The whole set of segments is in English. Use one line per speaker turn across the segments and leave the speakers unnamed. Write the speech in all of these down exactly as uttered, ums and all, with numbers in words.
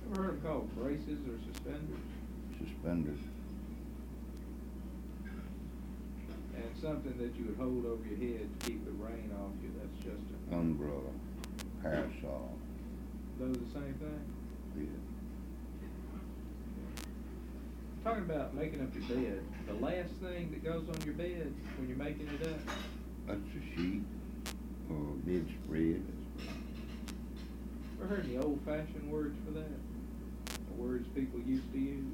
Ever heard them called braces or suspenders?
Suspenders.
And something that you would hold over your head to keep the rain off you, that's just a...
Umbrella. Parasol.
Those are the same thing?
Yeah.
Talking about making up your bed, the last thing that goes on your bed when you're making it up?
That's a sheet or a bed spread.
Ever heard any old-fashioned words for that? The words people used to use?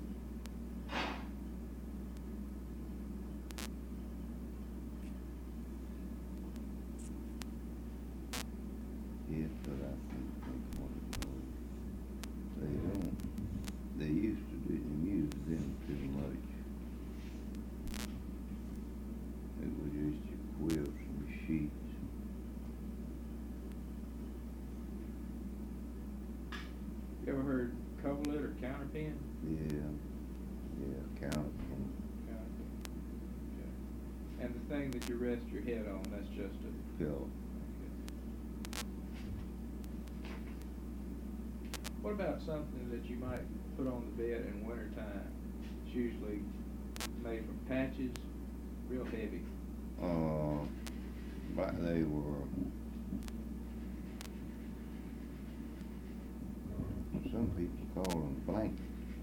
Yes, but I think that's what it was. They don't. They used to didn't use them too much. It was just your quilts and your sheets.
You ever heard coverlet or counterpin?
Yeah. Yeah, counterpin.
Counterpin. Okay. And the thing that you rest your head on, that's just a...
Pillow.
What about something that you might put on the bed in wintertime? It's usually made from patches, real heavy.
Uh, but they were, some people call them blankets.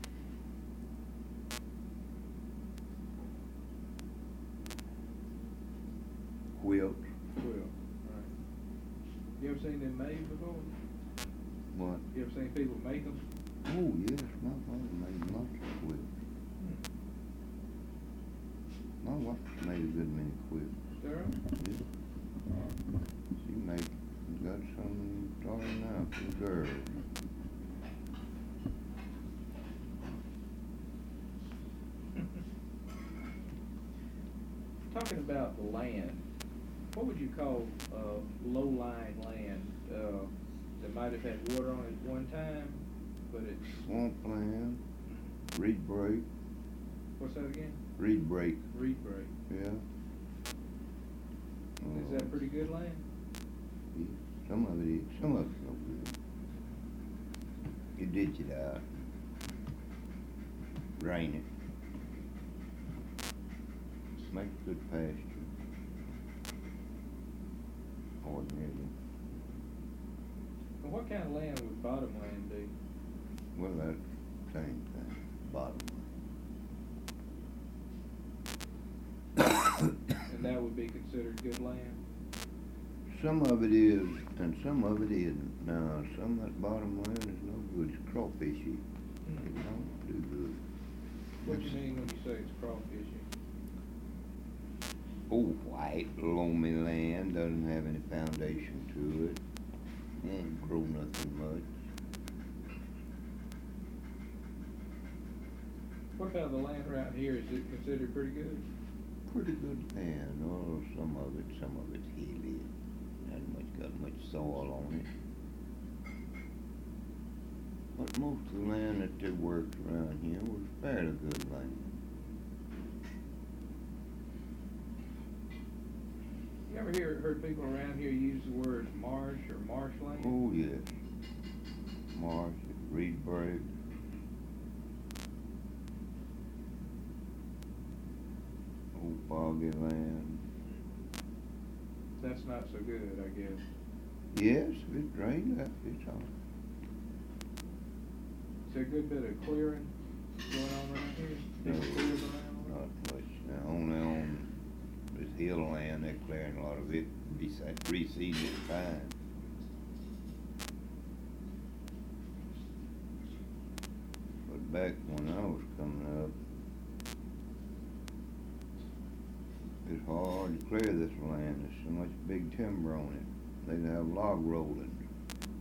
Quilts.
Quilt, right. You ever seen them made before?
What?
You ever seen people make them?
Oh, yes, my father made lots of quilts. My wife made a good many quilts.
Sarah?
Yeah. She made, got some starting out for the girls.
Talking about the land, what would you call uh, low-lying land uh, that might have had water on it at one time, but it's...
Swampland, reed break.
What's that again?
Reed break.
Reed break.
Yeah.
Is that pretty good land?
Yeah, some of it is, some of it's no good. You ditch it out, drain it, make good pasture. Ordinarily.
And what kind of land would bottomland be?
Well, that's the same thing, bottom.
And that would be considered good land?
Some of it is, and some of it isn't. Now, some of that bottom land is no good. It's crawfishy.
Mm.
It don't do good.
What do you mean when you say it's crawfishy?
Oh, white, loamy land, doesn't have any foundation to it. Won't grow nothing much.
What about the land around here? Is it considered pretty good?
Pretty good land. Oh, some of it, some of it's hilly. Hasn't much got much soil on it. But most of the land that they worked around here was fairly good land.
You ever hear, heard people around here use the word marsh or marshland?
Oh, yes. Marsh, reed break. Old boggy land.
That's not so good, I guess.
Yes, if it's drained up, it's all.
Is there a good bit of clearing going on around here?
No,
People clear the land?
not much. Now, only on this hill land, they're clearing a lot of it, beside, reseeding it fine. But back when I was coming up, it's hard to clear this land. There's so much big timber on it. They'd have log rolling.